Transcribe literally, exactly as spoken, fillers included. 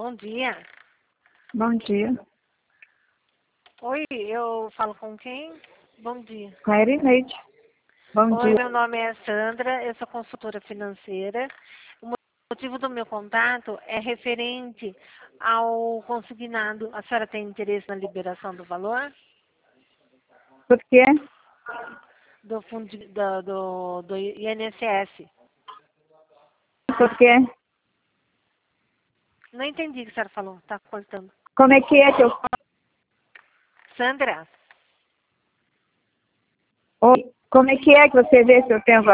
Bom dia. Bom dia. Oi, eu falo com quem? Bom dia. Com a Erineide. Bom Oi, dia. meu nome é Sandra, eu sou consultora financeira. O motivo do meu contato é referente ao consignado. A senhora tem interesse na liberação do valor? Por quê? Do fundo de- do, do, do I N S S. Por quê? Não entendi o que a senhora falou, está cortando. Como é que é que eu... Sandra? Oi, como é que é que você vê se eu tenho